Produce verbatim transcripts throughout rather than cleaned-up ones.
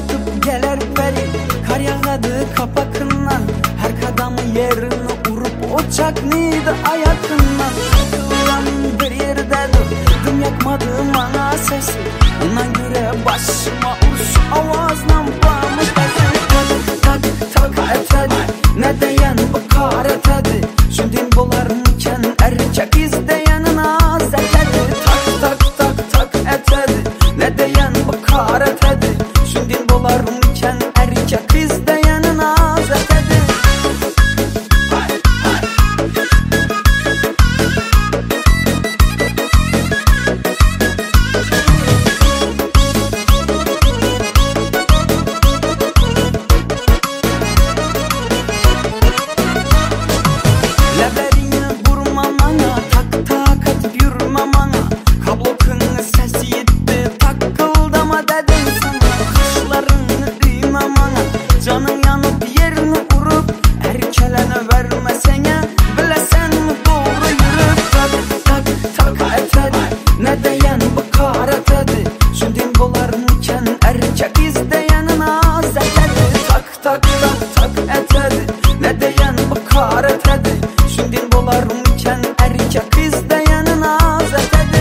batıp gelir beri. Kar yağadı kapakından, her kadamı yerini urup ocak neydi ayakından. Takılan bir yerde durdum, yakmadım ana sesi. Ona göre başıma uç avazla bağımı tezi. Tak tak tak etedi, ne deyen bu kar etedi. Şundin bularmışken erkek izleyenin az etedi. Tak tak tak tak etedi, ne deyen bu kar etedi. Şundin bularmışken erkek izleyenin az etedi. Canın yanıp yerini vurup erkelene vermesene, bilesen mi doğru yürüp. Tak tak tak etedi, ne deyen bu kar etedi. Şundin bularmışken erkek izleyenin az etedi. Tak tak tak tak etedi, ne deyen bu kar etedi. Şundin bularmışken erkek izleyenin az etedi.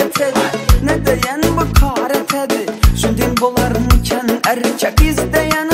Şundin bularmışken erkek izleyen